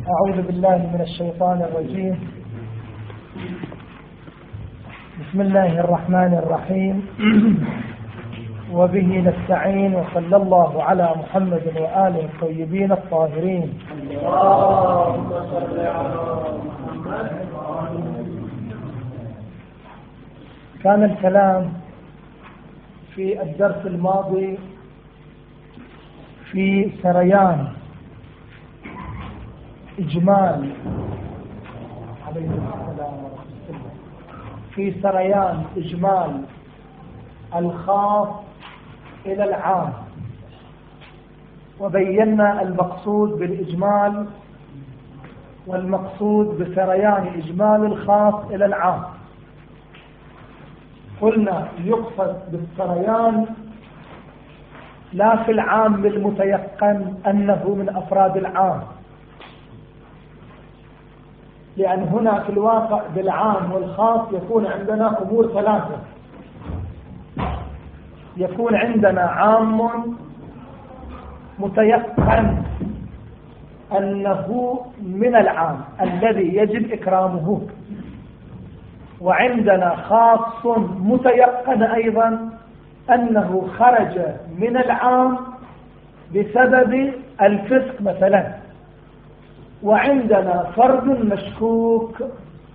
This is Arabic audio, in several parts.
أعوذ بالله من الشيطان الرجيم. بسم الله الرحمن الرحيم. وبه نستعين، وصلى الله على محمد وآله الطيبين الطاهرين. اللهم صل على محمد. كان الكلام في الدرس الماضي في سريان إجمال عليه السلام ورحمة الله، في سريان إجمال الخاص إلى العام، وبينا المقصود بالإجمال والمقصود بسريان إجمال الخاص إلى العام. قلنا يقصد بالسريان لا في العام المتيقن أنه من أفراد العام، لأن هنا في الواقع بالعام والخاص يكون عندنا أمور ثلاثة. يكون عندنا عام متيقن أنه من العام الذي يجب إكرامه، وعندنا خاص متيقن أيضا أنه خرج من العام بسبب الفسق مثلا، وعندنا فرد مشكوك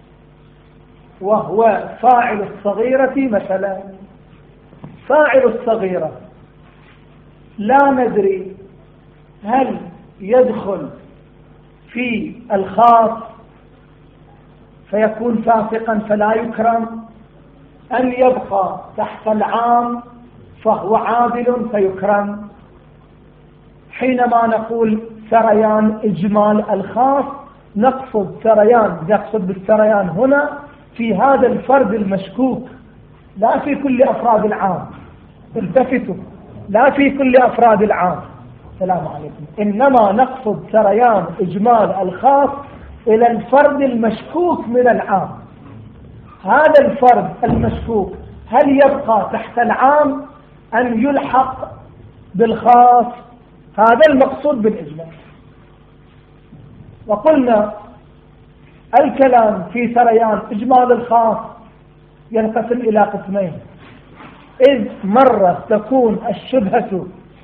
وهو فاعل الصغيرة مثلا. فاعل الصغيرة لا ندري هل يدخل في الخاص فيكون فاسقا فلا يكرم، أن يبقى تحت العام فهو عادل فيكرم. حينما نقول سريان إجمال الخاص نقصد بالسريان هنا في هذا الفرد المشكوك، لا في كل أفراد العام. التفتوا، لا في كل أفراد العام. السلام عليكم. إنما نقصد سريان إجمال الخاص إلى الفرد المشكوك من العام. هذا الفرد المشكوك هل يبقى تحت العام أن يلحق بالخاص؟ هذا المقصود بالإجمال. وقلنا الكلام في سريان إجمال الخاص ينقسم إلى قسمين. إذ مرة تكون الشبهة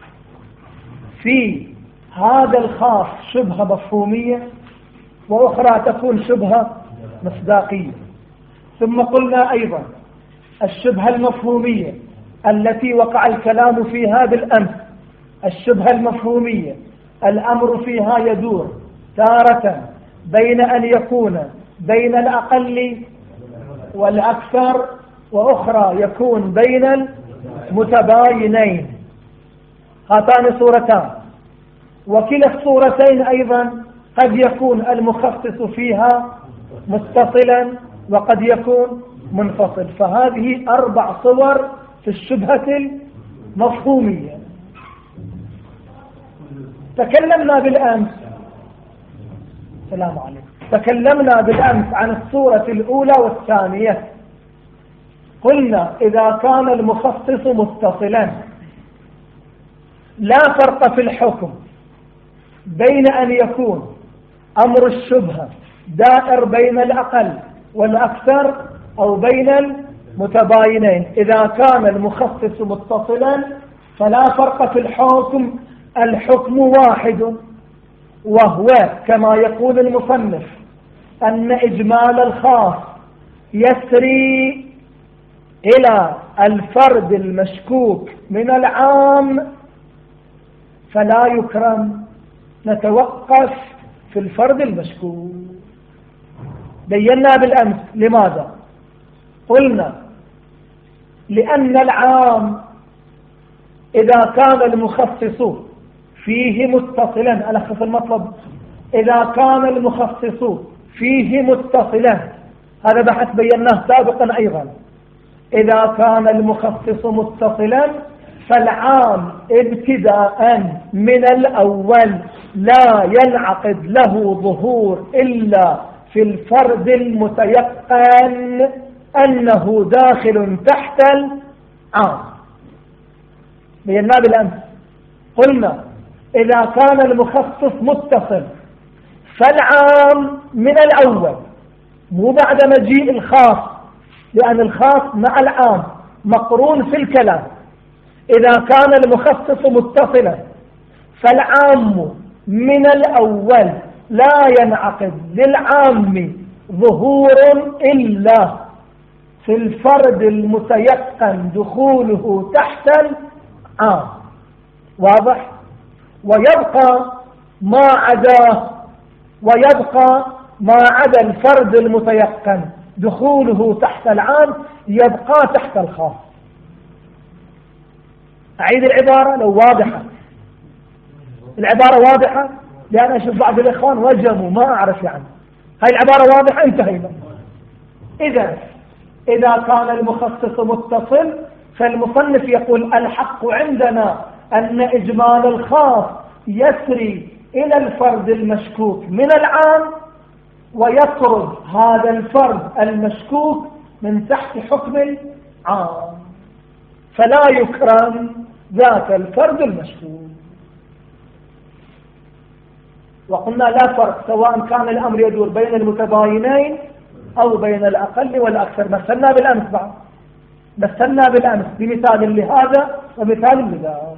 في هذا الخاص شبهة مفهومية، وأخرى تكون شبهة مصداقية. ثم قلنا أيضا الشبهة المفهومية التي وقع الكلام فيها بالأمس، الشبهة المفهومية الأمر فيها يدور تارة بين أن يكون بين الأقل والأكثر، وأخرى يكون بين المتباينين. هاتان صورتان، وكلا الصورتين أيضا قد يكون المخصص فيها متصلا وقد يكون منفصل. فهذه 4 صور في الشبهة المفهومية. تكلمنا بالأمس السلام عليكم. تكلمنا بالأمس عن الصورة الأولى والثانية. قلنا إذا كان المخصص متصلا لا فرق في الحكم بين أن يكون أمر الشبهة دائر بين الأقل والأكثر أو بين المتباينين. إذا كان المخصص متصلا فلا فرق في الحكم، الحكم واحد، وهو كما يقول المصنف أن إجمال الخاص يسري إلى الفرد المشكوك من العام فلا يكرم. نتوقف في الفرد المشكوك. بينا بالأمس لماذا؟ قلنا لأن العام إذا كان المخصص فيه متصلا، ألخص المطلب، إذا كان المخصص فيه متصلا، هذا بحث بيناه سابقا أيضا، إذا كان المخصص متصلا فالعام ابتداء من الأول لا ينعقد له ظهور إلا في الفرد المتيقن أنه داخل تحت العام. بينا بالأمس قلنا إذا كان المخصص متصل فالعام من الأول مو بعد مجيء الخاص، لأن الخاص مع العام مقرون في الكلام. إذا كان المخصص متصلا فالعام من الأول لا ينعقد للعام ظهور إلا في الفرد المتيقن دخوله تحت العام. واضح؟ ويبقى ما عدا الفرد المتيقن دخوله تحت العام يبقى تحت الخاص. أعيد العبارة لو واضحة. العبارة واضحة، لأن أشوف بعض الإخوان وجموا ما أعرف يعني. هاي العبارة واضحة، انتهينا. إذا كان المخصص متصل فالمصنف يقول الحق عندنا أن إجمال الخاص يسري إلى الفرد المشكوك من العام، ويطرد هذا الفرد المشكوك من تحت حكم العام، فلا يكرم ذاك الفرد المشكوك. وقلنا لا فرق سواء كان الأمر يدور بين المتباينين أو بين الأقل والأكثر. مثلنا بالأمس بمثال لهذا ومثال لهذا.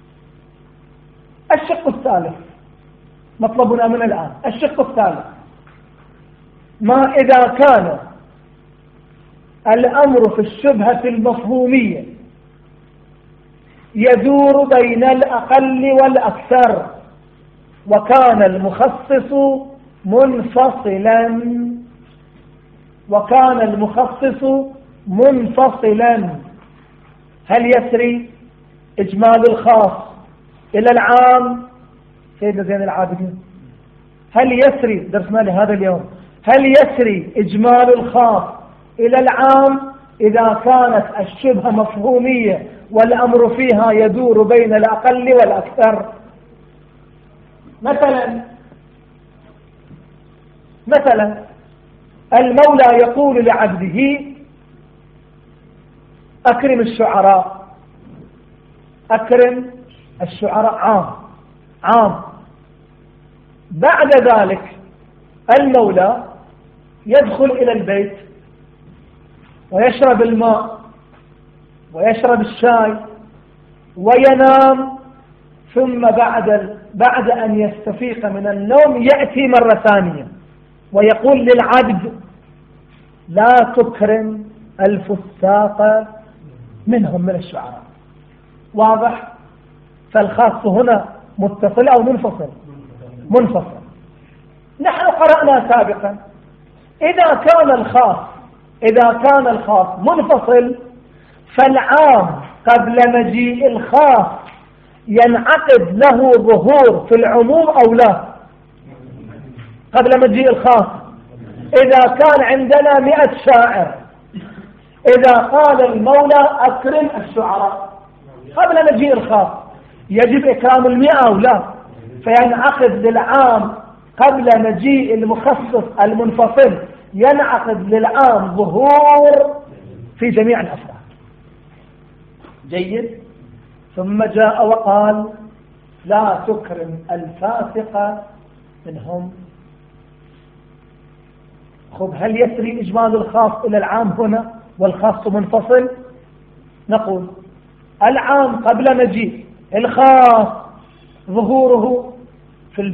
الشق الثالث مطلبنا من الآن. الشق الثالث ما إذا كان الأمر في الشبهة المفهومية يدور بين الأقل والأكثر وكان المخصص منفصلا، هل يسري إجمال الخاص إلى العام؟ سيدنا زين العابدين، هل يسري درسنا لهذا اليوم، هل يسري إجمال الخاص إلى العام إذا كانت الشبهة مفهومية والأمر فيها يدور بين الأقل والأكثر؟ مثلا المولى يقول لعبده أكرم الشعراء عام. بعد ذلك المولى يدخل إلى البيت ويشرب الماء ويشرب الشاي وينام، ثم بعد أن يستفيق من النوم يأتي مرة ثانية ويقول للعبد لا تكرم الفساق منهم من الشعراء. واضح؟ فالخاص هنا متصل أو منفصل. نحن قرأنا سابقا إذا كان الخاص منفصل فالعام قبل مجيء الخاص ينعقد له ظهور في العموم أو لا؟ قبل مجيء الخاص إذا كان عندنا 100 شاعر، إذا قال المولى أكرم الشعراء قبل مجيء الخاص يجب إكرام 100 أو لا؟ فينعقد للعام قبل مجيء المخصص المنفصل ينعقد للعام ظهور في جميع الأفراد. جيد. ثم جاء وقال لا تكرم الفاسق منهم. خذ، هل يسري إجمال الخاص إلى العام هنا والخاص منفصل؟ نقول العام قبل مجيء الخاص ظهوره في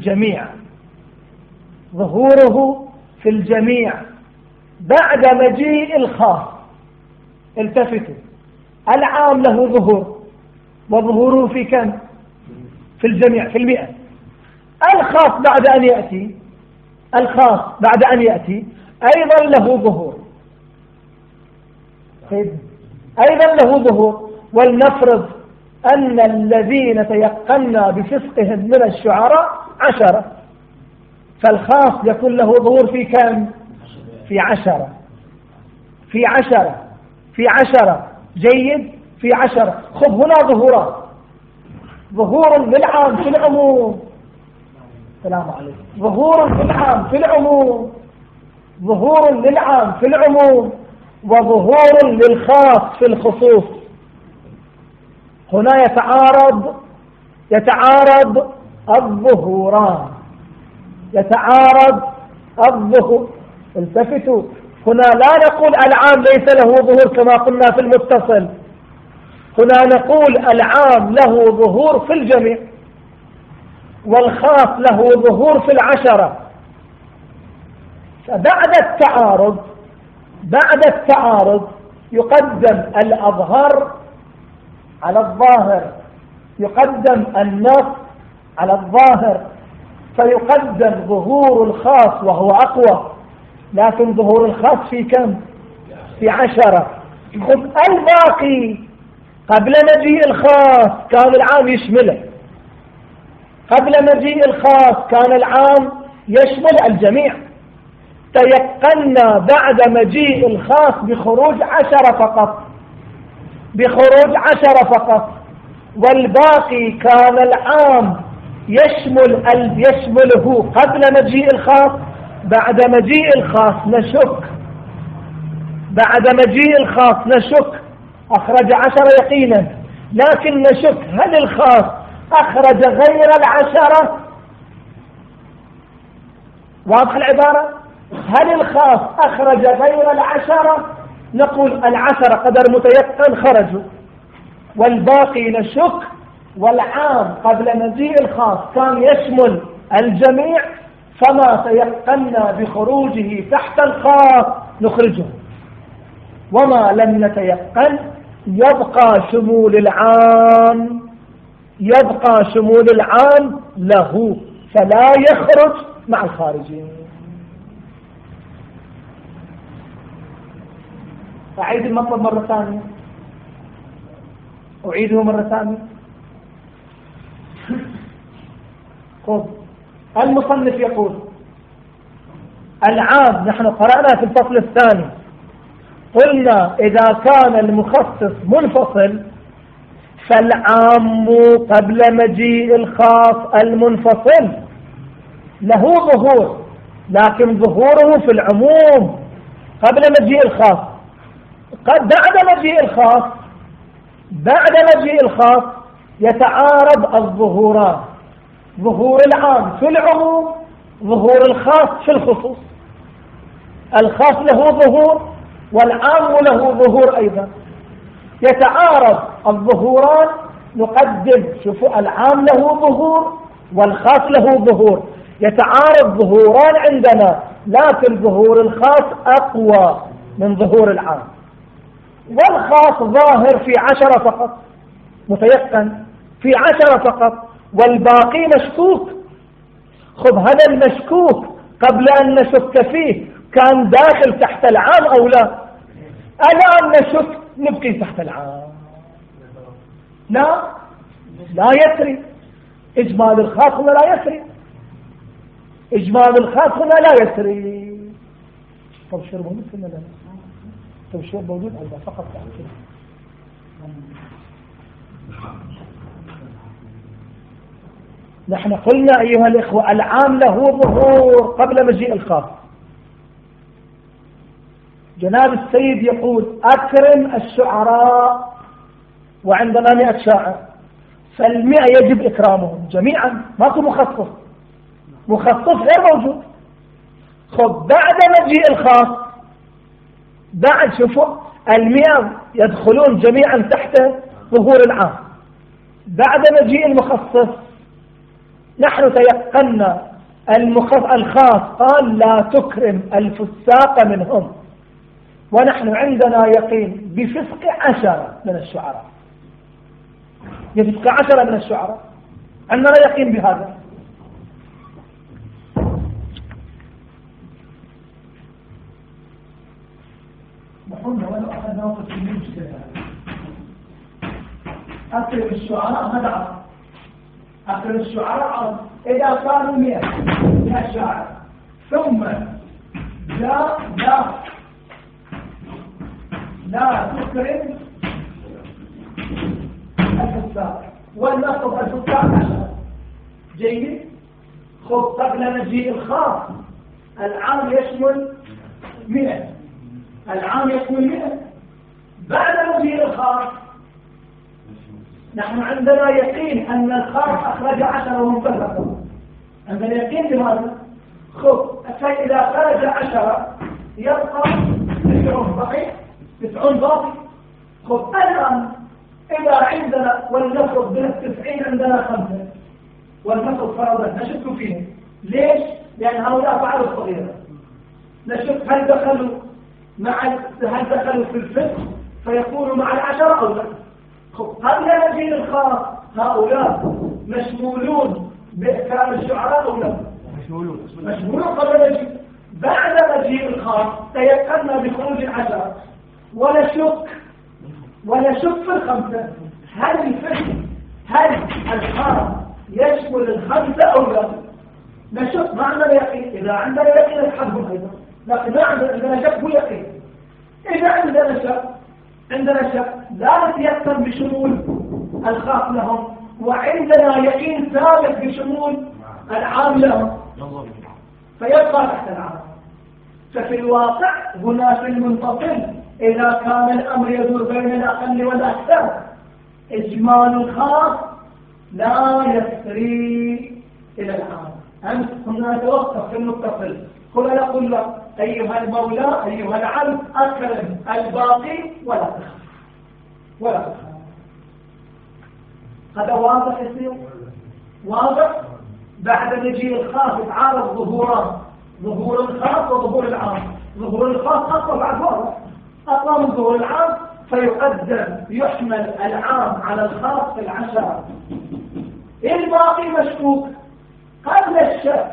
الجميع، بعد مجيء الخاص التفتوا، العام له ظهور وظهوره في كم؟ في الجميع، في 100. الخاص بعد أن يأتي أيضا له ظهور. ولنفرض أن الذين تيقنا بفسقهم من الشعراء 10، فالخاص يكون له ظهور في كم؟ في 10. جيد. في 10. خذ هنا ظهور للعام في العموم. السلام عليكم. ظهور للعام في العموم وظهور للخاص في الخصوص. هنا يتعارض الظهوران. يتعارض الظهور. التفتوا، هنا لا نقول العام ليس له ظهور كما قلنا في المتصل، هنا نقول العام له ظهور في الجميع والخاص له ظهور في العشرة. بعد التعارض يقدم الأظهر على الظاهر، يقدم النص على الظاهر، فيقدم ظهور الخاص وهو أقوى، لكن ظهور الخاص في كم؟ في 10. خذ الباقي قبل مجيء الخاص كان العام يشمله، قبل مجيء الخاص كان العام يشمل الجميع. تيقنا بعد مجيء الخاص بخروج 10 فقط، بخروج 10 فقط، والباقي كان العام يشمله قبل مجيء الخاص. بعد مجيء الخاص نشك، بعد مجيء الخاص نشك، أخرج 10 يقينا، لكن نشك هل الخاص أخرج غير 10؟ واضح العبارة؟ هل الخاص أخرج غير 10؟ نقول 10 قدر متيقن خرجوا، والباقي نشك، والعام قبل مجيء الخاص كان يشمل الجميع، فما تيقنا بخروجه تحت الخاص نخرجه، وما لم نتيقن يبقى شمول العام، يبقى شمول العام له، فلا يخرج مع الخارجين. أعيد المطلب مرة ثانية، أعيده مرة ثانية. خذ المصنف يقول العام، نحن قرأنا في الفصل الثاني قلنا إذا كان المخصص منفصل فالعام قبل مجيء الخاص المنفصل له ظهور، لكن ظهوره في العموم قبل مجيء الخاص. بعد مجيء الخاص، بعد مجيء الخاص يتعارض الظهوران، ظهور العام في العموم، ظهور الخاص في الخصوص. الخاص له ظهور والعام له ظهور أيضا، يتعارض الظهوران، نقدم، شوفوا العام له ظهور والخاص له ظهور، يتعارض ظهوران عندنا، لكن ظهور الخاص أقوى من ظهور العام، والخاص ظاهر في 10 فقط، متيقن في 10 فقط، والباقي مشكوك. خذ هذا المشكوك قبل أن نشك فيه كان داخل تحت العام أو لا؟ الآن نشك نبقي تحت العام، لا يسري. إجمال الخاص هنا لا يسري، إجمال الخاص هنا لا يسري. طب شو موجود كنا لا؟ طب شو موجود أيضا فقط تحت. نحن قلنا أيها الإخوة العام له ظهور قبل مجيء الخاص. جناب السيد يقول أكرم الشعراء، وعندنا 100 شاعر، فال100 يجب إكرامهم جميعا، ماكو مخصص، مخصص غير موجود. خب بعد مجيء الخاص، بعد شوفوا 100 يدخلون جميعا تحت ظهور العام. بعد مجيء المخصص نحن تيقنا الخاص قال لا تكرم الفساق منهم، ونحن عندنا يقين بفسق 10 من الشعراء، يفسق 10 من الشعراء، عندنا يقين بهذا. وقلنا ولو أخذنا وقت المشكلة أكرم الشعراء هذا، أكرم الشعراء إذا كانوا 100 شاعر، ثم لا تكرم الفساق، ولنطلب الفساق 10. جيد. خذ قبل مجيء الخاص العام يشمل 100، العام يشمل 100. بعد مجيء الخاص نحن عندنا يقين أن الخاص أخرج 10 وهم فرقوا، عندنا يقين بهذا، خب فإذا خرج 10 يبقى 9 صحيح 9 باقي. خب الآن إذا عندنا ولنفرض من 90 عندنا 5 ولنفرض فرضا نشك فيه. ليش؟ لأن هؤلاء فعلوا صغيرة. نشك هل دخلوا في الفقه فيكونوا مع 10 أو لا. خب هل نجيل الخاص هؤلاء مشمولون بإحكام الشعراء أو لا؟ مشمولون قبل نجيل. بعد مجيء الخاص تيقنا بخروج 10 ونشك في 5. هل الخاص يشمل 5 أو لا؟ نشك معنى اليقين. إذا عندنا يقين نسحبهم أيضا، لكن ما عندنا شك هو يقين. إذا عندنا شك لا نتيقن بشمول الخاص لهم، وعندنا يقين ثابت بشمول العام لهم، فيبقى تحت العام. ففي الواقع هنا في المنفصل إذا كان الأمر يدور بين الأقل والأكثر إجمال الخاص لا يسري إلى العام. أنت هنا نتوقف في المتصل. قل نقول لك أيها المولى أيها العبد أكرم الباقي ولا تخاف. هذا واضح يصير واضح. بعد مجيء الخاص يتعارض ظهوران، ظهور الخاص وظهور العام. ظهور الخاص أقوى بعد واضح، أقوى من ظهور العام، فيقدم يحمل العام على الخاص في 10. الباقي مشكوك قبل الشك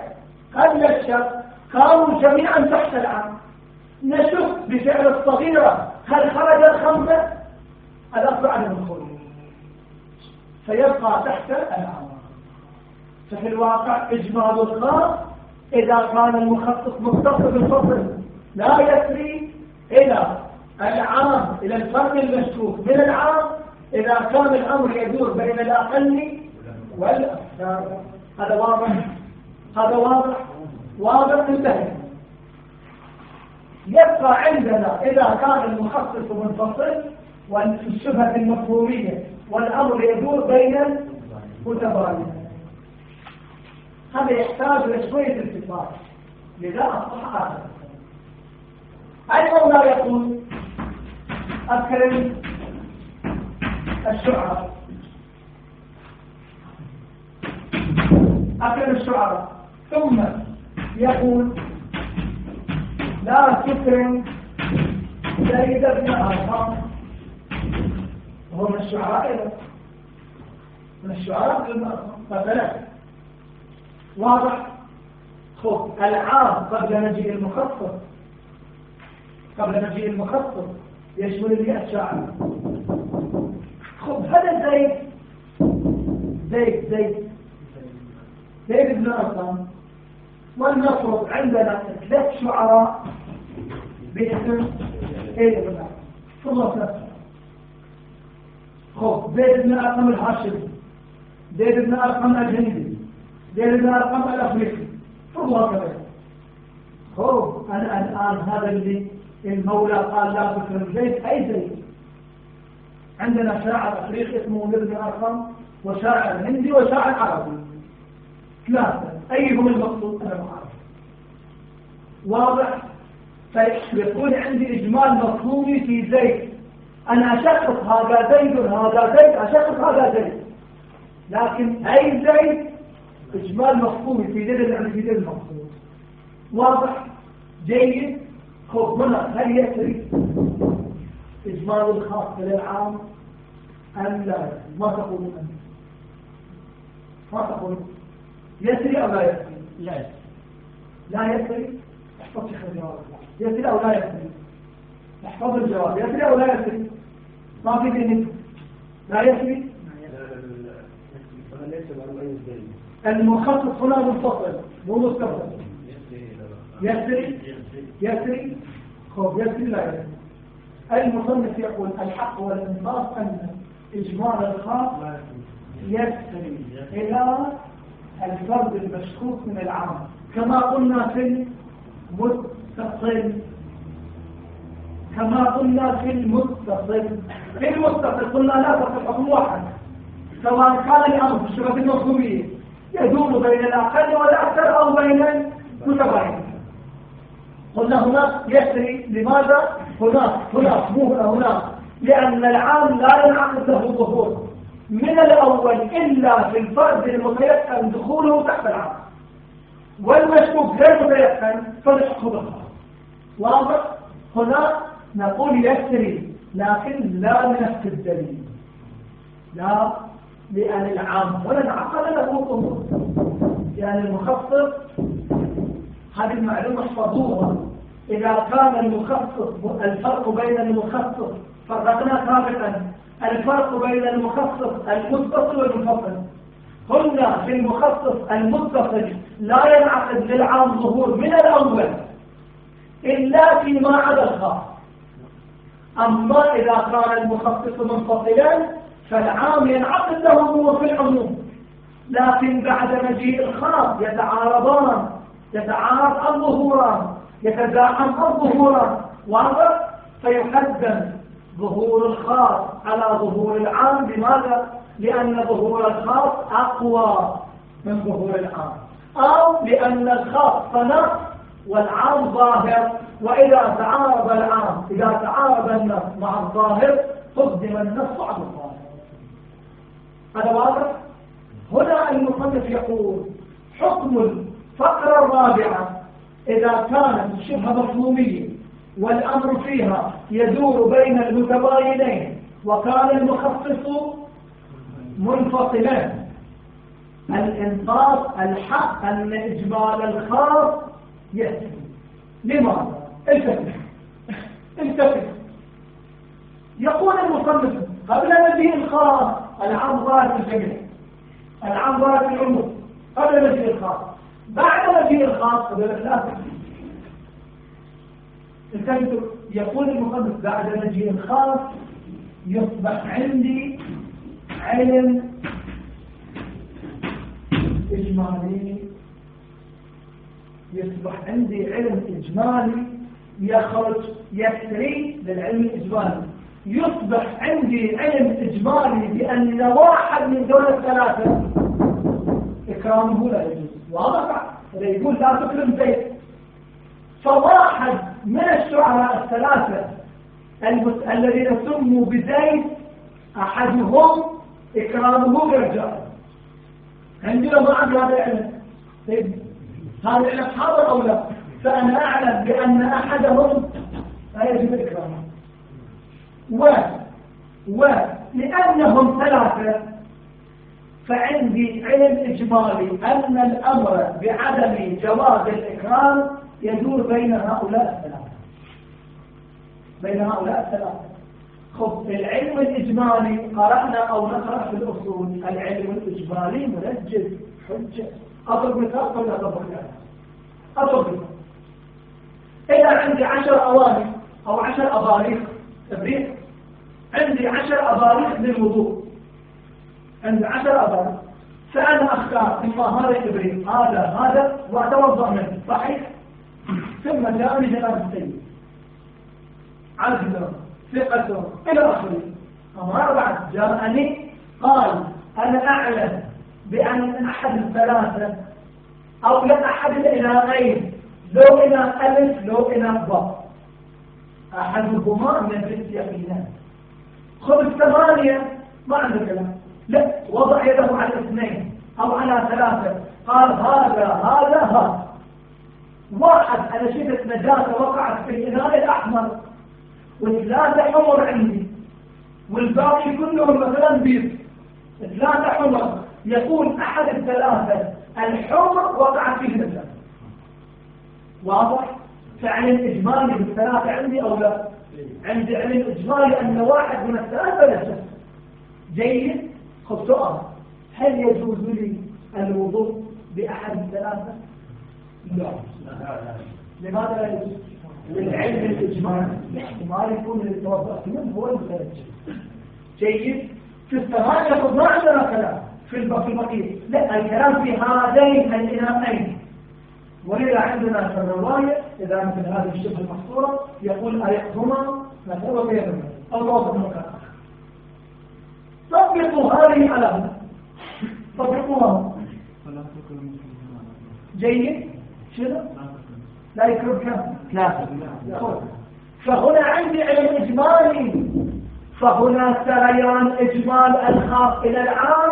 كانوا جميعا تحت العام. نشك بفعل الصغيرة هل خرج 5 الأصل عدم الخروج فيبقى تحت العام. ففي الواقع إجمال الخاص إذا كان المخصص مختص بالفصل لا يسري إلى العام، إلى الفرق المشكوك من العام إذا كان الأمر يدور بين الأقل والأكثر. هذا واضح انتهى. يبقى عندنا إذا كان المخصص منفصل وفي الشبهة المفهومية والأمر يدور بين المتباينين، هذا يحتاج لشوية التفاصيل، لذا أصبح آخر. أيضا لا يقول أكرم الشعراء ثم يقول لا تكرم زيد بن أرقم، وهو من الشعراء مثلا. واضح. خذ العام قبل مجيء المخصص يشمل 100 شاعر. خذ هذا زيد بن أرقم، ولنفرض عندنا 3 شعراء باسم زيد بن أرقم. خذ زيد بن أرقم الهاشمي، زيد بن أرقم الهندي، زيد بن أرقم الأفريقي، وهكذا. خذ أنا الآن هذا اللي المولى قال لا تكرم زيد، أي زيد؟ عندنا شاعر أفريقي اسمه زيد بن أرقم، وشاعر هندي، وشاعر عربي، 3. أيهم المقصود؟ أنا ما أعرف. واضح. فيكون عندي إجمال مفهومي في زيد، أنا أشخص هذا زيد أشخص هذا زيد، لكن أي زيد إجمال مفهومي في زيد يعني في زيد المقصود. واضح جيد. خذ هنا هل يسري إجمال الخاص للعام أم لا؟ ما تقولون أنت؟ ما تقولون يسري أو لا يسري؟ لا يسري. احفظ شيخ الجواب. يسري أو لا يسري؟ احفظ الجواب. يسري أو لا يسري؟ ما في ذهنك. لا يسري. المخصص هنا منفصل مو مستقبل. يسري. خذ يسري لا يسري. المصنف يقول الحق والإنصاف أن إجمال الخاص يسري إلى الفرد المشكوك من العام، كما قلنا في المتصل. في المتصل قلنا لا تصل حكم واحد، سواء كان الأمر في الشبكة المفهومية يدور بين الأقل والأكثر أو بين متباين. قلنا هناك يسري، لماذا؟ هناك مو هناك، لأن العام لا ينعقد له ظهور من الأول إلا في الفرد المتيقن دخوله تحت العام، والمشكوك غير متيقن فالحكم بالخاص. واضح؟ هنا نقول يسري لكن لا لنفس الدليل، لا لأن العام ولا انعقد له ظهور. يعني المخصص، هذه المعلومة احفظوها، إذا كان المخصص، الفرق بين المخصص فرقنا سابقا الفرق بين المخصص المتصل والمنفصل. قلنا في المخصص المتصل لا ينعقد للعام ظهور من الأول إلا فيما عدا الخاص. أما إذا كان المخصص منفصلا فالعام ينعقد له ظهور في العموم، لكن بعد مجيء الخاص يتعارضان، يتعارض الظهوران، يتزاحم الظهوران. واضح؟ فيقدم ظهور الخاص على ظهور العام. لماذا؟ لأن ظهور الخاص أقوى من ظهور العام، أو لأن الخاص نص والعام ظاهر، وإذا تعارض العام، إذا تعارض النص مع الظاهر قدم النص على الظاهر. هذا واضح؟ هنا المصنف يقول حكم الفقرة الرابعة إذا كانت شبه مفهومية والأمر فيها يدور بين المتباينين وكان المخصص منفصلا، الإنصاف الحق أن إجمال الخاص يحكم. لماذا؟ التفت. يقول المصنف قبل مجيء الخاص العام ظاهر الجميع، العام ظاهر العموم قبل مجيء الخاص. بعد مجيء الخاص قبل الثلاثة يقول المصنف بعد مجيء الخاص يصبح عندي علم إجمالي، يصبح عندي علم إجمالي يخرج يسري للعلم الإجمالي. يصبح عندي علم إجمالي بأن واحد من دول الثلاثة إكرامه لا يجوز. واضح؟ يقول لا تكرم زيد، فواحد من الشعراء الثلاثة الذين سموا بزيد أحدهم إكرامه برجال. عندنا ما عندي هذا العلم، هذا العلم حاضر أو لا؟ فأنا أعلم بأن أحدهم لا يجب إكرامه، ولأنهم ثلاثة فعندي علم إجمالي أن الأمر بعدم جواز الإكرام يدور بين هؤلاء الثلاثة. خب العلم الإجمالي قرأنا أو نقرأ في الأصول، العلم الإجمالي منجز حجة. أضرب مثال قبل أضرب مثال. إذا عندي 10 أواني أو 10 أباريق إبريق، عندي 10 أباريق للوضوء، عندي 10 أباريق، فأنا أختار إما هذا الإبريق هذا وأتوضأ منه، صحيح؟ ثم جاءني جناب السيد عزله ثقته إلى آخره. أما بعد جاءني قال أنا أعلم بأن أحد الثلاثة أو لا أحد الإناءين، لو إناء ألف لو إناء باء، أحدهما من البنت يقينا. خذ الثمانية ما عنده كلام، لا وضع يده على 2 أو على 3، قال هذا واحد أنا شفت نجاسة وقعت في الإناء الأحمر و3 حمر عندي والباقي كلهم مثلا بيض، 3 حمر، يكون أحد الثلاثة الحمر وقعت فيه نجاسة. واضح؟ فعلم إجمالي بالثلاثة عندي أو لا؟ عندي علم إجمالي أن واحد من الثلاثة نجاسة. جيد؟ خذ سؤال، هل يجوز لي الوضوء بأحد الثلاثة؟ لا. لماذا لا يجوز؟ للعلم الإجمالي احتمال يكون اللي توضأت منه هو المتنجس. جيد؟ في الثمانية خذ ما عندنا كلام في البقية، لا الكلام في هذين الإناءين. ولذا عندنا في الرواية إذا مثل هذه الشبه المحصورة يقول أريقهما مثلا وغيرهما أو توضأ مكان آخر. طبقوا هذه على طبقوها. جيد؟ شنو؟ لا يكرم كم؟ 3. فهنا عندي علم إجمالي، فهنا سريان إجمال الخاص إلى العام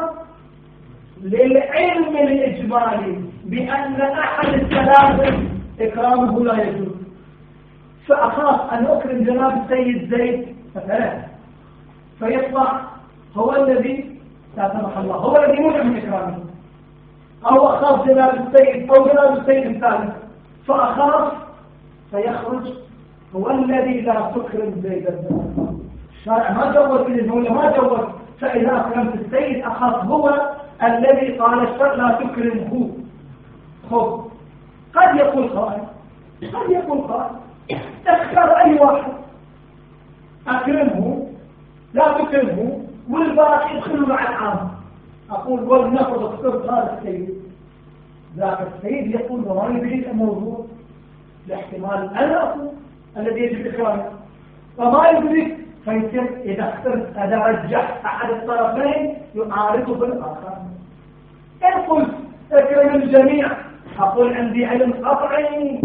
للعلم الإجمالي بأن أحد الثلاثة إكرامه لا يجوز. فأخاف أن أكرم جناب السيد زيد مثلا فيطلع هو الذي لا سمح الله هو الذي منع من إكرامه، أو أخاف جناب السيد أو جناب السيد الثالث فأخاف فيخرج هو الذي لا تكرم زيد الزمان. الشارع ما جوز بالجملة ما جوز، فإذا أكرمت السيد أخاف هو الذي قال الشرع لا تكرمه. خب قد يقول قائل اختار أي واحد أكرمه لا تكرمه والباقي يدخلوا مع العام. أقول ولنفرض اخترت هذا السيد، ذاك السيد يقول وما يريد الموضوع لاحتمال أنا أقول الذي يجب إكرامه فما يدرك، فيصير إذا اخترت إذا رجحت أحد الطرفين يعارضه بالآخر. إن قلت اكرم الجميع أقول عندي علم قطعي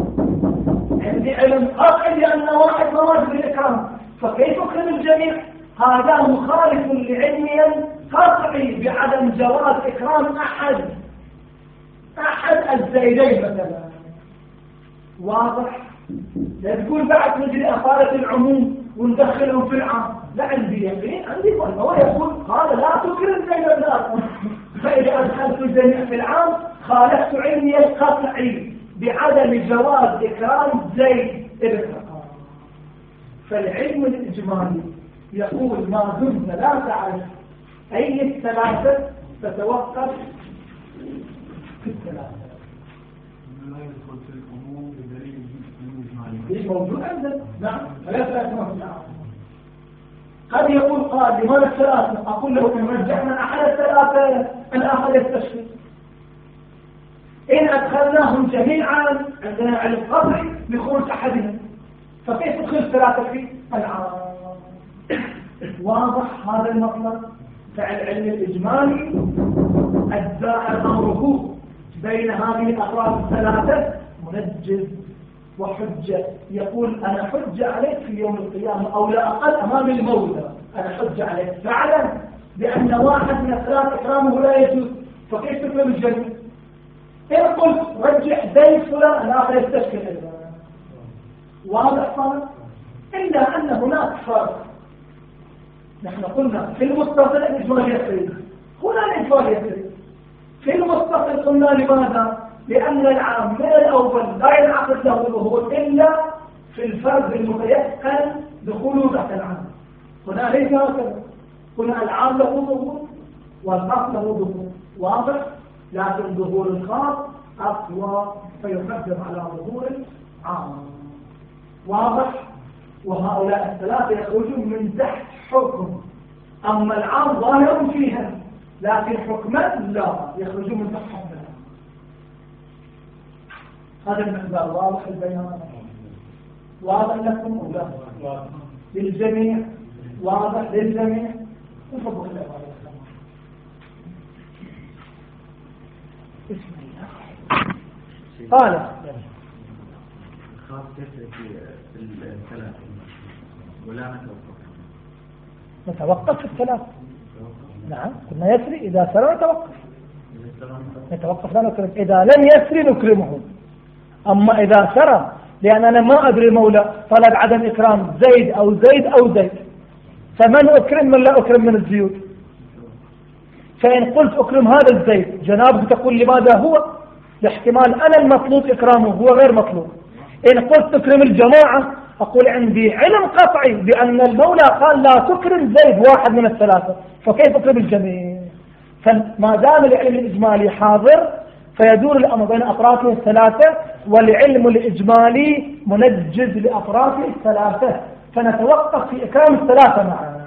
لأن واحد ما واجب الإكرام، فكيف اكرم الجميع؟ هذا مخالف لعلمي قطعي بعدم جواز إكرام أحد الزيدين مثلا. واضح؟ لا تقول بعد نجري أخارة العموم وندخلهم في العام، لا عندي يقين عندي ظن. هو يقول قال لا تكرم زيد الناس، فإذا أدخلت الجميع في العام خالفت علمي القطعي بعدم جواز إكرام زيد الإكرام. فالعلم الإجمالي يقول ما دمت لا تعرف أي الثلاثة تتوقف في الثلاثة. لا يدخل في الأمور بدليل الإجمالي. ليش موجود عندنا؟ نعم ثلاثة أسماء. قد يقول قال لماذا الثلاثة؟ أقول له إن رجعنا أحد الثلاثة الآخر يستشفي. إن أدخلناهم جميعا عندنا علم قطعي بخروج أحدهم، فكيف تدخل ثلاثة في العام؟ واضح هذا المطلب؟ فالعلم الإجمالي الدائر أمره بين هذه الأطراف الثلاثة منجز وحجة. يقول أنا حجة عليك في يوم القيامة أو لا أقل أمام المولى، أنا حجة عليك فعلا بأن واحد من الثلاث إكرامه لا يجوز، فكيف تكرم الجميع؟ إن قلت رجح زيد فلان الآخر يستشكل أيضا. واضح صار؟ إلا أن هناك فرق. نحن قلنا في المستقل الإجمال يسري، هنا الإجمال يسري. في المستقل قلنا لماذا؟ لأن العام من الأول لا ينعقد له ظهور إلا في الفرد المتيقن دخوله تحت العام. هنا ليس هكذا، هنا العام له ظهور والخاص له ظهور. واضح؟ لكن ظهور الخاص أقوى فيقدم على ظهور العام. واضح؟ وهؤلاء الثلاثة يخرجون من تحت حكم، أما العام ظاهر فيها لكن حكما لا يخرجون من تحت حكم. هذا المحضر واضح البيان؟ واضح لكم أو لا؟ للجميع؟ واضح للجميع؟ نفضل الأفضل. بسم الله. قال خاص في الثلاث ولا نتوقف في الثلاث. نعم قلنا يسري، إذا سرى نتوقف لا نكرم، إذا لم يسري نكرمه. أما إذا سرى لأن أنا ما أدري المولى طلب عدم إكرام زيد أو زيد أو زيد، فمن أكرم من لا أكرم من الزيود. فإن قلت أكرم هذا الزيد جنابك تقول لماذا هو؟ لاحتمال أنا المطلوب إكرامه هو غير مطلوب. إن قلت أكرم الجماعة أقول عندي علم قطعي بأن المولى قال لا تكرم زيد واحد من الثلاثة، فكيف أكرم الجميع؟ فما دام العلم الإجمالي حاضر فيدور الأمر بين أطرافه الثلاثة، والعلم الإجمالي منجز لأطرافه الثلاثة، فنتوقف في إكرام الثلاثة معا.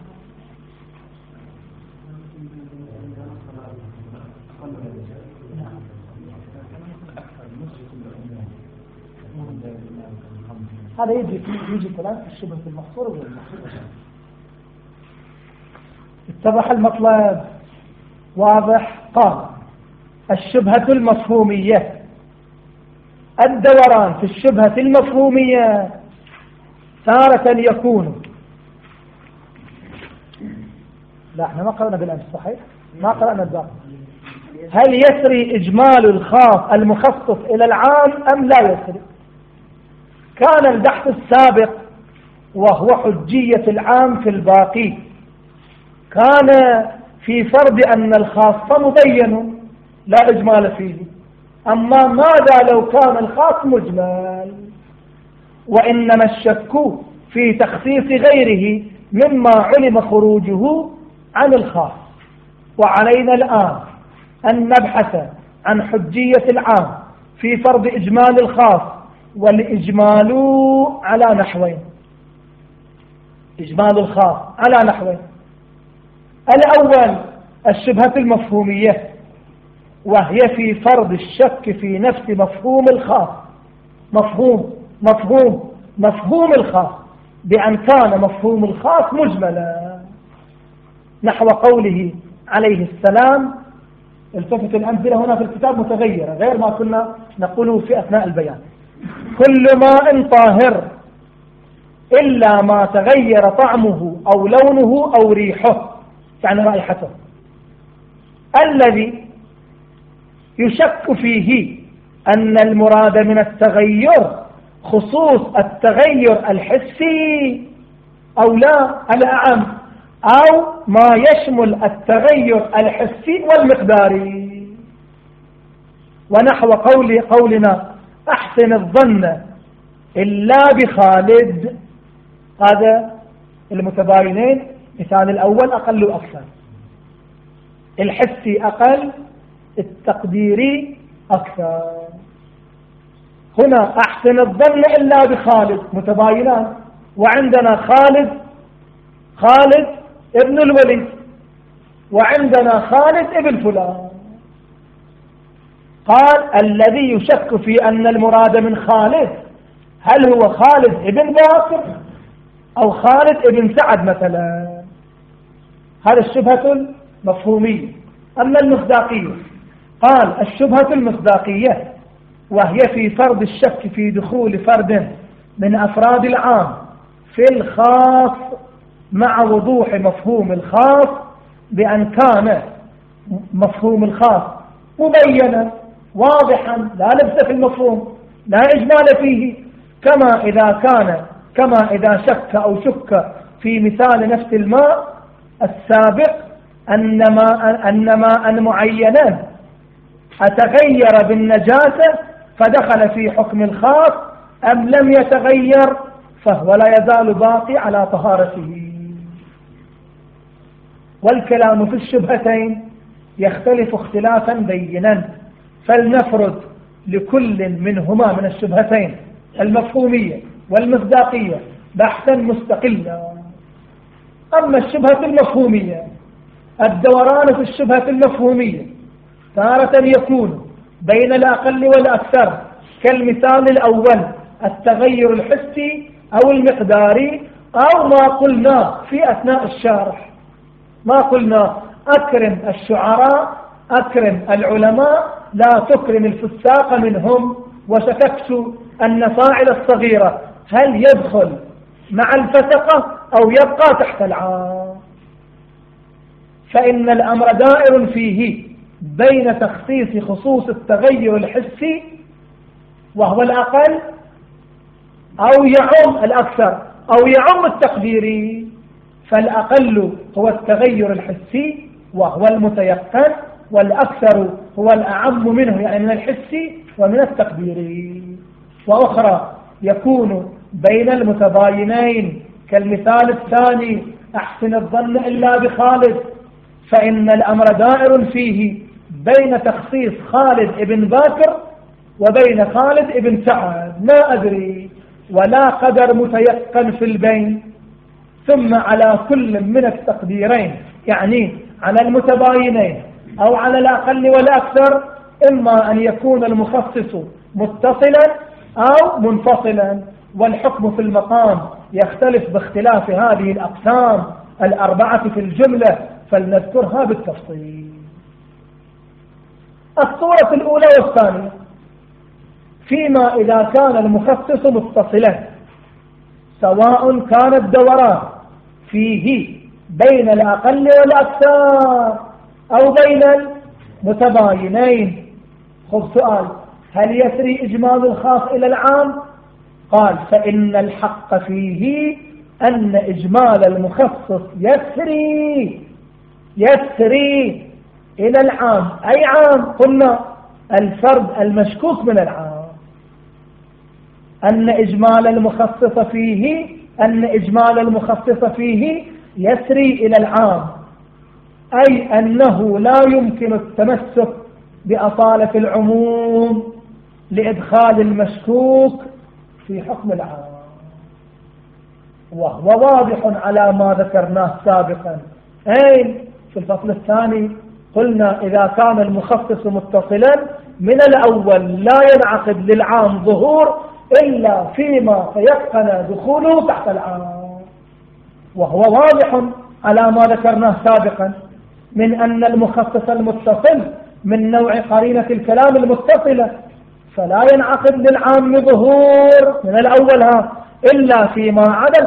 هذا يجي كلام في الشبه المحصور وغير المحصور. اتضح المطلب؟ واضح؟ قال الشبهة المفهومية الدوران في الشبهة المفهومية تارة يكون، لا احنا ما قرأنا بالأمس صحيح، ما قرأنا الباقي. هل يسري إجمال الخاص المخصص إلى العام أم لا يسري؟ كان البحث السابق وهو حجية العام في الباقي كان في فرض أن الخاص مبين لا إجمال فيه، أما ماذا لو كان الخاص مجمل؟ وإنما الشك في تخصيص غيره مما علم خروجه عن الخاص. وعلينا الآن أن نبحث عن حجية العام في فرض إجمال الخاص، والإجمال على نحوين. إجمال الخاص على نحوين: الأول الشبهة المفهومية، وهي في فرض الشك في نفس مفهوم الخاص، مفهوم الخاص، بأن كان مفهوم الخاص مجملا، نحو قوله عليه السلام. التفت الأمثلة هنا في الكتاب متغيرة غير ما كنا نقوله في أثناء البيان: كل ماء طاهر إلا ما تغير طعمه أو لونه أو ريحه، يعني رائحته. الذي يشك فيه أن المراد من التغير خصوص التغير الحسي أو لا الأعم، أو ما يشمل التغير الحسي والمقداري. ونحو قولنا أحسن الظن إلا بخالد، هذا المتباينين. مثال الأول أقل وأكثر، الحسي أقل، التقديري أكثر. هنا أحسن الظن إلا بخالد متباينان، وعندنا خالد ابن الوليد، وعندنا خالد ابن فلان. قال الذي يشك في أن المراد من خالد هل هو خالد ابن باكر أو خالد ابن سعد مثلا. هذا الشبهة المفهومية. أما المصداقية، قال الشبهة المصداقية وهي في فرض الشك في دخول فرد من أفراد العام في الخاص مع وضوح مفهوم الخاص، بأن كان مفهوم الخاص مبينا واضحا لا لبس في المفهوم لا إجمال فيه، كما إذا شك أو شك في مثال نفس الماء السابق أن ماء معينا أتغير بالنجاسة فدخل في حكم الخاص أم لم يتغير فهو لا يزال باقي على طهارته. والكلام في الشبهتين يختلف اختلافا بينا، فلنفرض لكل منهما من الشبهتين المفهومية والمصداقية بحثا مستقلا. أما الشبهة المفهومية، الدوران في الشبهة المفهومية تارة يكون بين الأقل والأكثر، كالمثال الأول التغير الحسي أو المقداري، أو ما قلنا في أثناء الشرح، ما قلنا أكرم الشعراء أكرم العلماء لا تكرم الفساق منهم، وشككت أن فاعل الصغيرة هل يدخل مع الفسقة أو يبقى تحت العام. فإن الأمر دائر فيه بين تخصيص خصوص التغير الحسي وهو الأقل، أو يعم الأكثر، أو يعم التقديري. فالأقل هو التغير الحسي وهو المتيقن، والأكثر هو الأعم منه يعني من الحسي ومن التقديري. وأخرى يكون بين المتباينين كالمثال الثاني أحسن الظن إلا بخالد، فإن الأمر دائر فيه بين تخصيص خالد ابن باكر وبين خالد ابن سعد، ما أدري، ولا قدر متيقن في البين. ثم على كل من التقديرين يعني على المتباينين أو على الأقل والأكثر، إما أن يكون المخصص متصلا أو منفصلا، والحكم في المقام يختلف باختلاف هذه الأقسام الأربعة في الجملة، فلنذكرها بالتفصيل. الصورة الأولى والثانية فيما إذا كان المخصص متصلا، سواء كان الدوران فيه بين الأقل والأكثر أو بين المتباينين. خذ سؤال: هل يسري إجمال الخاص إلى العام؟ قال: فإن الحق فيه أن إجمال المخصص يسري إلى العام. أي عام؟ قلنا الفرد المشكوك من العام. أن إجمال المخصص فيه يسري إلى العام، أي أنه لا يمكن التمسك بأصالة العموم لإدخال المشكوك في حكم العام، وهو واضح على ما ذكرناه سابقا. أي في الفصل الثاني قلنا إذا كان المخصص متصلا من الأول لا ينعقد للعام ظهور إلا فيما تيقن دخوله تحت العام، وهو واضح على ما ذكرناه سابقا من أن المخصص المتصل من نوع قرينة الكلام المتصلة، فلا ينعقد للعام ظهور من الأول إلا فيما عدا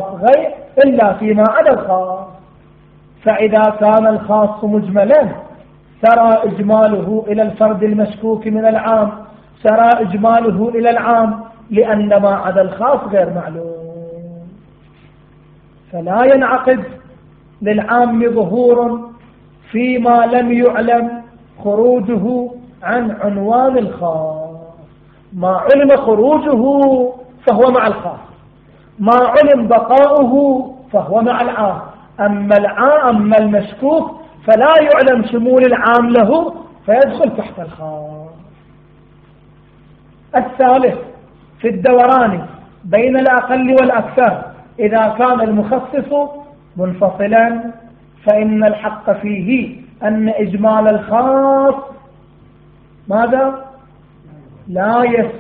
الخاص. فإذا كان الخاص مجملا سرى إجماله إلى الفرد المشكوك من العام، سرى إجماله إلى العام، لأن ما عدا الخاص غير معلوم، فلا ينعقد للعام ظهور فيما لم يعلم خروجه عن عنوان الخاص. ما علم خروجه فهو مع الخاص، ما علم بقاؤه فهو مع العام. أما المشكوك فلا يعلم شمول العام له فيدخل تحت الخاص. الثالث: في الدوران بين الأقل والأكثر إذا كان المخصص منفصلا، فإن الحق فيه أن إجمال الخاص ماذا؟ لا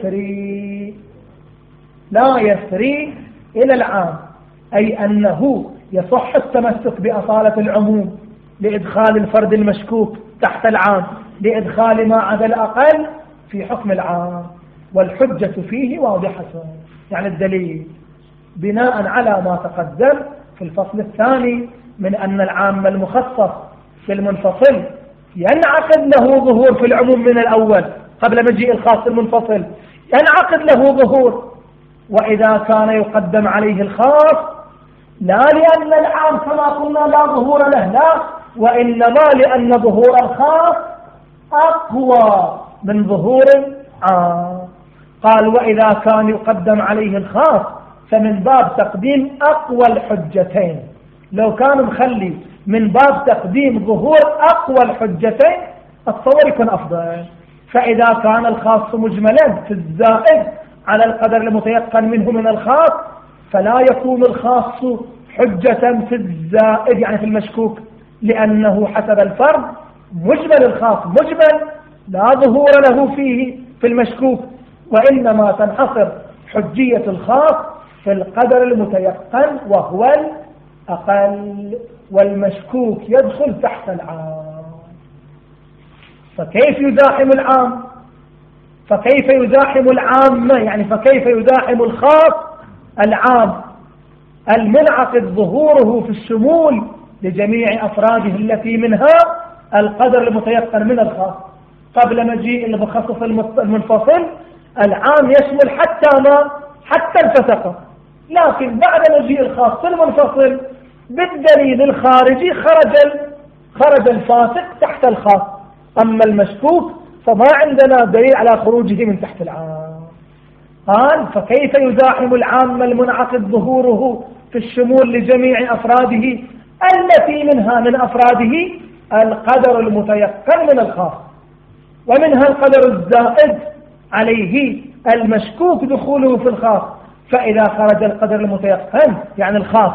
يسري إلى العام، أي أنه يصح التمسك بأصالة العموم لإدخال الفرد المشكوك تحت العام، لإدخال ما عدا الأقل في حكم العام، والحجة فيه واضحة. يعني الدليل بناء على ما تقدم في الفصل الثاني من أن العام المخصص في المنفصل ينعقد له ظهور في العموم من الأول قبل مجيء الخاص المنفصل، ينعقد له ظهور، وإذا كان يقدم عليه الخاص لا لأن العام كما قلنا لا ظهور له، لا، وإنما لأن ظهور الخاص أقوى من ظهور العام. قال: وإذا كان يقدم عليه الخاص فمن باب تقديم أقوى الحجتين. لو كان مخلي من باب تقديم ظهور أقوى الحجتين التصور يكون أفضل. فإذا كان الخاص مجملا في الزائد على القدر المتيقن منه من الخاص، فلا يكون الخاص حجة في الزائد يعني في المشكوك، لأنه حسب الفرض مجمل الخاص مجمل لا ظهور له فيه في المشكوك، وإنما تنحصر حجية الخاص في القدر المتيقن وهو الأقل، والمشكوك يدخل تحت العام. فكيف يزاحم العام؟ فكيف يزاحم العامة؟ يعني فكيف يزاحم الخاص العام المنعقد ظهوره في الشمول لجميع أفراده التي منها القدر المتيقن من الخاص. قبل مجيء المخصص المنفصل العام يشمل حتى الفسقة، لكن بعد مجيء الخاص المنفصل بالدليل الخارجي خرج الفاسق تحت الخاص. أما المشكوك فما عندنا دليل على خروجه من تحت العام. قال: فكيف يزاحم العام المنعقد ظهوره في الشمول لجميع أفراده التي منها من أفراده القدر المتيقن من الخاص، ومنها القدر الزائد عليه المشكوك دخوله في الخاص. فإذا خرج القدر المتيقن يعني الخاص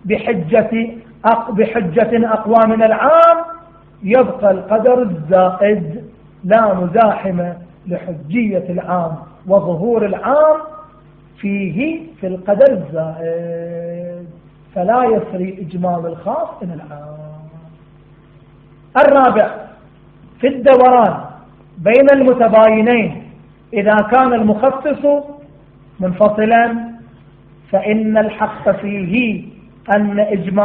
بحجة أقوى من العام يبقى القدر الزائد لا مزاحمة لحجية العام وظهور العام فيه في القدر الزائد، فلا يسري إجمال الخاص إلى العام. الرابع: في الدوران بين المتباينين إذا كان المخصص منفصلا فإن الحق فيه أن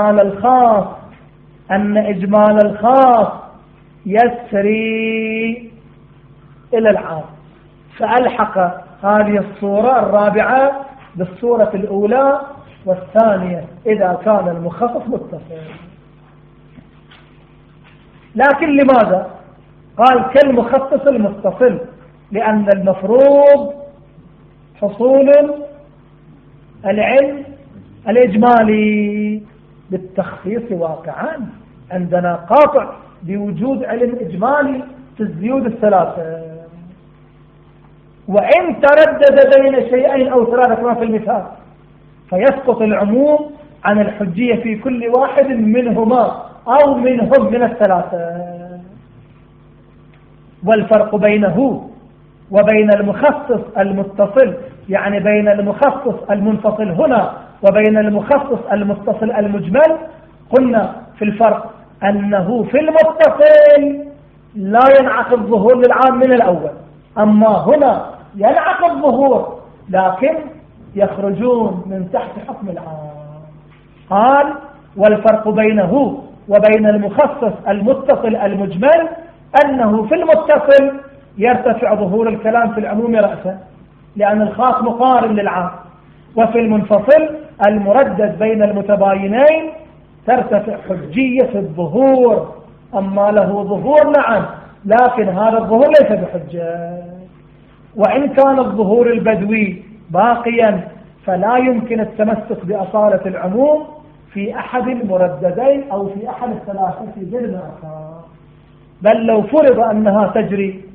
إجمال الخاص يسري إلى العام، فألحق هذه الصورة الرابعة بالصورة الأولى والثانية إذا كان المخصص متصل. لكن لماذا قال كالمخصص المتصل؟ لأن المفروض حصول العلم الإجمالي بالتخصيص واقعا، عندنا قاطع بوجود علم إجمالي في الزيود الثلاثة، وإن تردد بين شيئين أو ثلاثة كما في المثال فيسقط العموم عن الحجية في كل واحد منهما أو منهم من الثلاثة. والفرق بينه وبين المخصص المتصل، يعني بين المخصص المنفصل هنا وبين المخصص المتصل المجمل، قلنا في الفرق أنه في المتصل لا ينعقد ظهور للعام من الأول، أما هنا ينعقد ظهور لكن يخرجون من تحت حكم العام. قال والفرق بينه وبين المخصص المتصل المجمل أنه في المتصل يرتفع ظهور الكلام في العموم رأسا لأن الخاص مقارن للعام، وفي المنفصل المردد بين المتباينين ترتفع حجية الظهور، أما له ظهور نعم لكن هذا الظهور ليس بحجة. وإن كان الظهور البدوي باقيا فلا يمكن التمسك بأصالة العموم في أحد المرددين أو في أحد الثلاثة في ذلك الآخر، بل لو فرض أنها تجري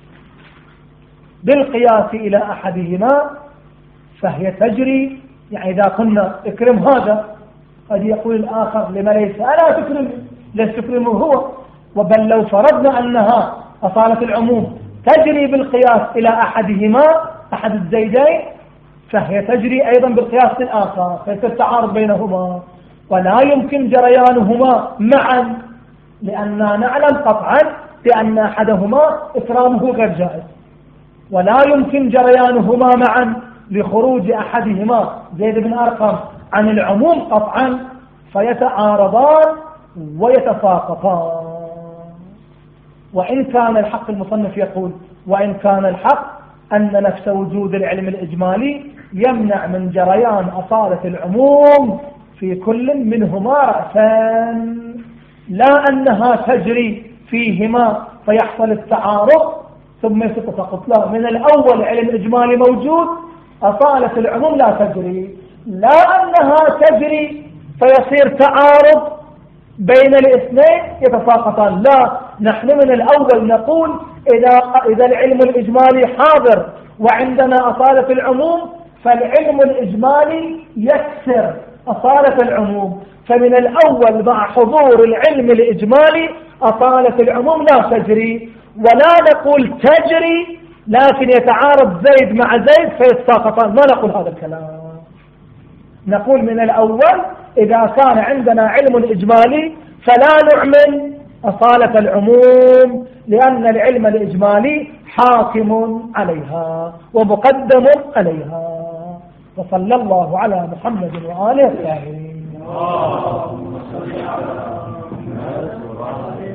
بالقياس إلى أحدهما فهي تجري، يعني إذا قلنا اكرم هذا قد يقول الآخر لما ليس ألا تكرم، ليس تكرمه هو، وبل لو فرضنا أنها أصالة العموم تجري بالقياس إلى أحدهما أحد الزيدين فهي تجري أيضا بالقياس الآخر، فيصير تعارض بينهما ولا يمكن جريانهما معا، لأننا نعلم قطعا بأن أحدهما إكرامه غير جائز، ولا يمكن جريانهما معا لخروج أحدهما زيد بن أرقم عن العموم قطعا، فيتعارضان ويتساقطان. وإن كان الحق المصنف يقول وإن كان الحق أن نفس وجود العلم الإجمالي يمنع من جريان أصالة العموم في كل منهما رأسا، لا أنها تجري فيهما فيحصل التعارض ثم يسقط، لا، من الأول علم إجمالي موجود أصالة العموم لا تجري، لا أنها تجري فيصير تعارض بين الاثنين يتساقطان، لا، نحن من الأول نقول إذا العلم الإجمالي حاضر وعندنا أصالة العموم فالعلم الإجمالي يكسر أصالة العموم، فمن الأول مع حضور العلم الإجمالي أصالة العموم لا تجري، ولا نقول تجري لكن يتعارض زيد مع زيد فيتساقطان، ما نقول هذا الكلام. نقول من الأول إذا كان عندنا علم إجمالي فلا نعمل أصالة العموم لأن العلم الإجمالي حاكم عليها ومقدم عليها. وصلى الله على محمد وآله الطاهرين.